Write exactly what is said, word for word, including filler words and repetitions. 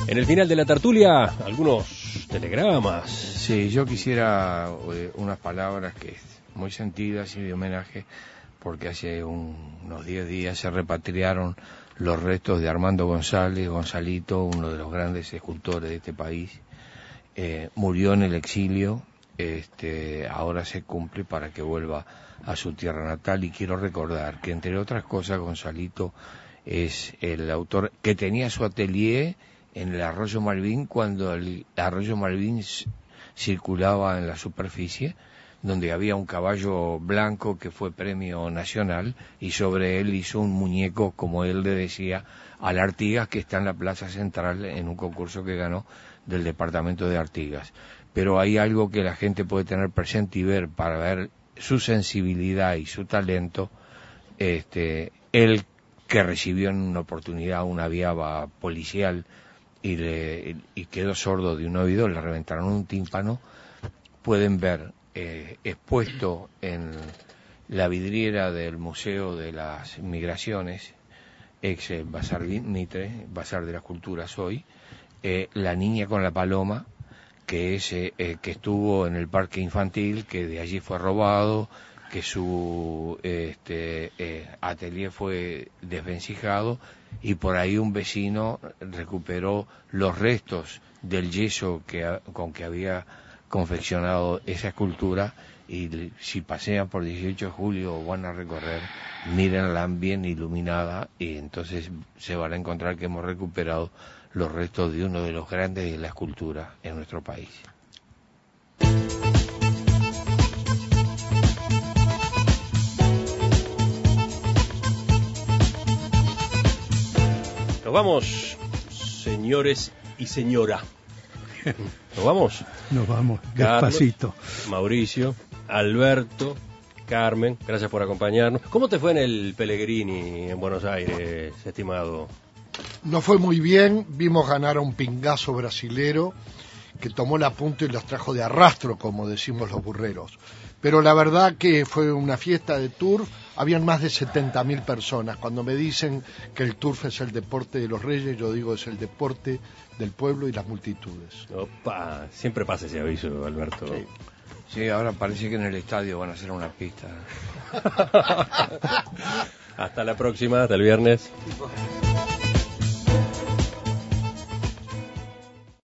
En el final de la tertulia, algunos telegramas. Sí, yo quisiera eh, unas palabras que muy sentidas y de homenaje, porque hace un, unos diez días se repatriaron los restos de Armando González, Gonzalito, uno de los grandes escultores de este país. Eh, murió en el exilio, este, ahora se cumple para que vuelva a su tierra natal, y quiero recordar que, entre otras cosas, Gonzalito es el autor que tenía su atelier en el Arroyo Malvin, cuando el Arroyo Malvin circulaba en la superficie, donde había un caballo blanco que fue premio nacional, y sobre él hizo un muñeco, como él le decía, al Artigas, que está en la Plaza Central en un concurso que ganó del departamento de Artigas. Pero hay algo que la gente puede tener presente y ver para ver su sensibilidad y su talento. Este, él, que recibió en una oportunidad una viaba policial y, le, y quedó sordo de un oído, le reventaron un tímpano, pueden ver eh, expuesto en la vidriera del Museo de las Migraciones, ex Bazar Mitre, Bazar de las Culturas hoy, eh, la niña con la paloma, que es eh, eh, que estuvo en el parque infantil, que de allí fue robado, que su este, eh, atelier fue desvencijado, y por ahí un vecino recuperó los restos del yeso que, con que había confeccionado esa escultura, y si pasean por dieciocho de julio o van a recorrer, mírenla bien iluminada, y entonces se van a encontrar que hemos recuperado los restos de uno de los grandes de la escultura en nuestro país. Nos vamos, señores y señora. ¿Nos vamos? Nos vamos, Carlos, despacito. Mauricio, Alberto, Carmen, gracias por acompañarnos. ¿Cómo te fue en el Pellegrini en Buenos Aires, estimado? No fue muy bien, vimos ganar a un pingazo brasilero que tomó la punta y los trajo de arrastro, como decimos los burreros. Pero la verdad que fue una fiesta de turf, habían más de setenta mil personas. Cuando me dicen que el turf es el deporte de los reyes, yo digo es el deporte del pueblo y las multitudes. Opa, siempre pasa ese aviso, Alberto. Sí. Sí, ahora parece que en el estadio van a hacer una pista. Hasta la próxima, hasta el viernes.